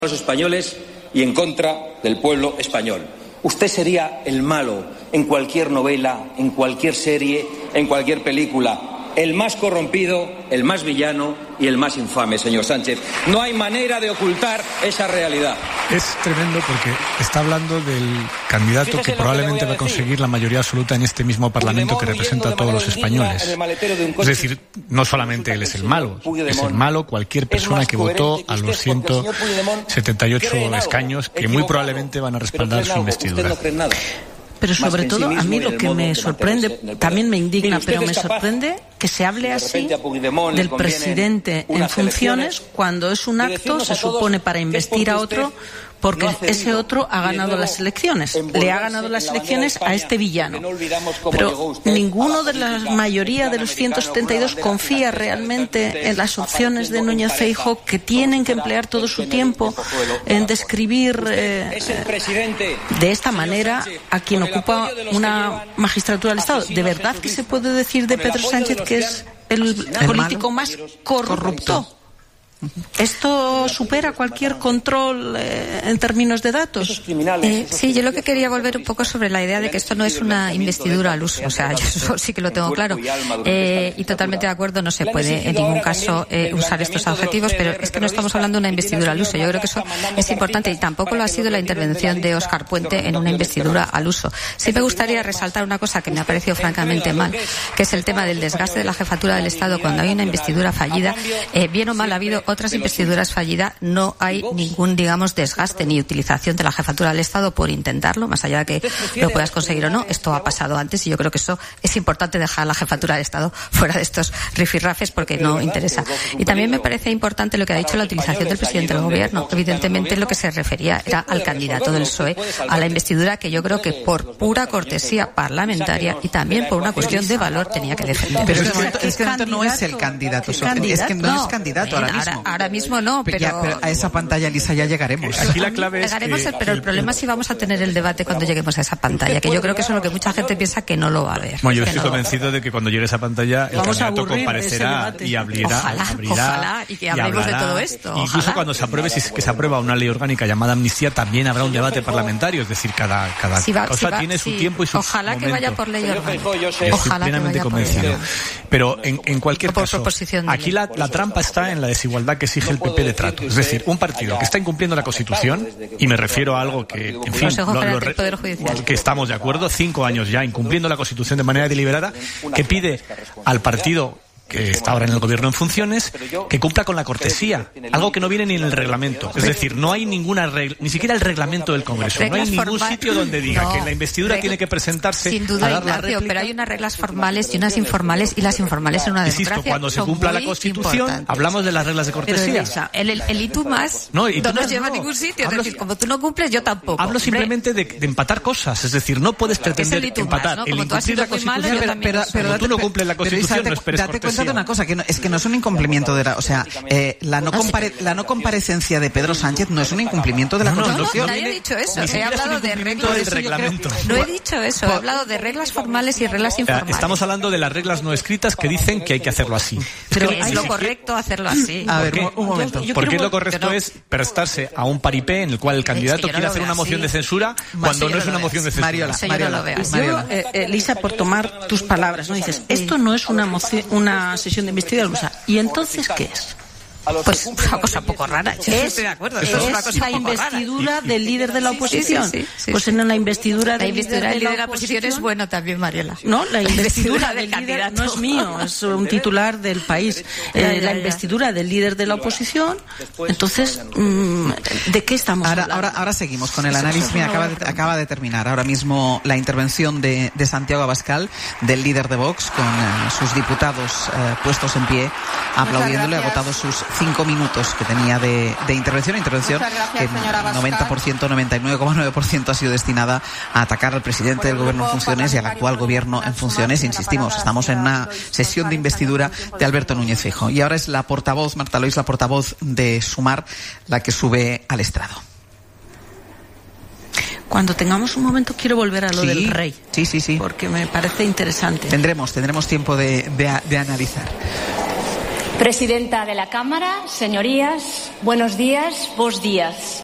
los españoles y en contra del pueblo español. Usted sería el malo en cualquier novela, en cualquier serie, en cualquier película. El más corrompido, el más villano y el más infame, señor Sánchez. No hay manera de ocultar esa realidad. Es tremendo porque está hablando del candidato que probablemente va a conseguir la mayoría absoluta en este mismo Parlamento que representa a todos los españoles. Es decir, no solamente él es el malo, es el malo cualquier persona que votó a los 178 escaños que muy probablemente van a respaldar su investidura. Pero sobre todo, a mí lo que me sorprende, también me indigna, pero me sorprende que se hable así del presidente en funciones cuando es un acto, se supone, para investir a otro, porque ese otro ha ganado las elecciones. Le ha ganado las elecciones a este villano. Pero ninguno de la mayoría de los 172 confía realmente en las opciones de Núñez Feijóo, que tienen que emplear todo su tiempo en describir de esta manera a quien ocupa una magistratura del Estado. ¿De verdad que se puede decir de Pedro Sánchez que es el político más corrupto? ¿Esto supera cualquier control en términos de datos? Sí, yo lo que quería volver un poco sobre la idea de que esto no es una investidura al uso. O sea, yo eso sí que lo tengo claro. Y totalmente de acuerdo, no se puede en ningún caso usar estos adjetivos, pero es que no estamos hablando de una investidura al uso. Yo creo que eso es importante y tampoco lo ha sido la intervención de Óscar Puente en una investidura al uso. Sí me gustaría resaltar una cosa que me ha parecido francamente mal, que es el tema del desgaste de la jefatura del Estado cuando hay una investidura fallida. Bien o mal ha habido otras investiduras fallidas, no hay ningún, digamos, desgaste ni utilización de la jefatura del Estado por intentarlo, más allá de que lo puedas conseguir o no. Esto ha pasado antes y yo creo que eso es importante, dejar la jefatura del Estado fuera de estos rifirrafes porque no interesa. Y también me parece importante lo que ha dicho la utilización del presidente del Gobierno. Evidentemente lo que se refería era al candidato del PSOE a la investidura, que yo creo que por pura cortesía parlamentaria y también por una cuestión de valor tenía que defender. Pero es que no es el candidato, es que no es candidato ahora mismo. Ahora mismo no, pero a esa pantalla, Lisa, ya llegaremos. Aquí la clave es pero el problema es si vamos a tener el debate cuando lleguemos a esa pantalla, que yo creo que eso es lo que mucha gente piensa que no lo va a ver. Bueno, yo estoy convencido de que cuando llegue esa pantalla el candidato comparecerá y abrirá ojalá, y que hablemos de todo esto. Incluso cuando se apruebe, si es que se aprueba una ley orgánica llamada amnistía, también habrá un debate parlamentario, es decir, cada cosa tiene su tiempo y su ojalá momento. Que vaya por ley orgánica. Estoy plenamente convencido. Pero en cualquier caso, aquí la trampa está en la desigualdad que exige el PP de trato. Es decir, un partido que está incumpliendo la Constitución, y me refiero a algo que, en fin, que estamos de acuerdo, 5 años ya incumpliendo la Constitución de manera deliberada, que pide al partido que está ahora en el Gobierno en funciones, que cumpla con la cortesía, algo que no viene ni en el reglamento. Es decir, no hay ninguna regla, ni siquiera el reglamento del Congreso. No hay ningún sitio donde diga que la investidura tiene que presentarse. Sin duda, Ignacio, pero hay unas reglas formales y unas informales, y las informales en una democracia. Insisto, cuando se cumpla la Constitución, hablamos de las reglas de cortesía. El y tú más no nos lleva a ningún sitio. Es decir, como tú no cumples, yo tampoco. Hablo simplemente de empatar cosas. Es decir, no puedes pretender empatar. El incumplir la Constitución, pero tú no cumples la Constitución, no esperes cortesía. De una cosa, que es que no es un incumplimiento de la... O sea, la no comparecencia de Pedro Sánchez no es un incumplimiento de la Constitución. No, nadie ha dicho eso. He hablado de reglas del reglamento. No he dicho eso. He hablado de reglas formales y reglas informales. Estamos hablando de las reglas no escritas que dicen que hay que hacerlo así. Pero es lo correcto hacerlo así. A ver, un momento. Porque lo correcto es prestarse a un paripé en el cual el candidato quiere hacer una moción de censura cuando no es una moción de censura. Mariola. Lisa, por tomar tus palabras, ¿no? Dices, esto no es una sesión de investigación. ¿Y entonces qué es? Pues una cosa poco rara. Yo estoy de acuerdo. Es la investidura del líder de la oposición. Sí. Pues en la investidura del líder de la oposición es bueno también, Mariola. No, la investidura del candidato no es mío, es un titular del país. La investidura del líder de la oposición. Entonces, ¿de qué estamos hablando? Ahora seguimos con el análisis. Acaba de terminar ahora mismo la intervención de Santiago Abascal, del líder de Vox, con sus diputados puestos en pie, aplaudiéndole, agotado sus 5 minutos que tenía de intervención que 99,9% ha sido destinada a atacar al presidente del Gobierno en funciones y al actual Gobierno en funciones. Insistimos, estamos en una sesión de investidura de Alberto Núñez Feijóo. Y ahora es la portavoz, Marta Lois, la portavoz de Sumar, la que sube al estrado. Cuando tengamos un momento quiero volver a lo del rey. Sí. Porque me parece interesante. Tendremos tiempo de analizar. Presidenta de la Cámara, señorías, buenos días, bos días.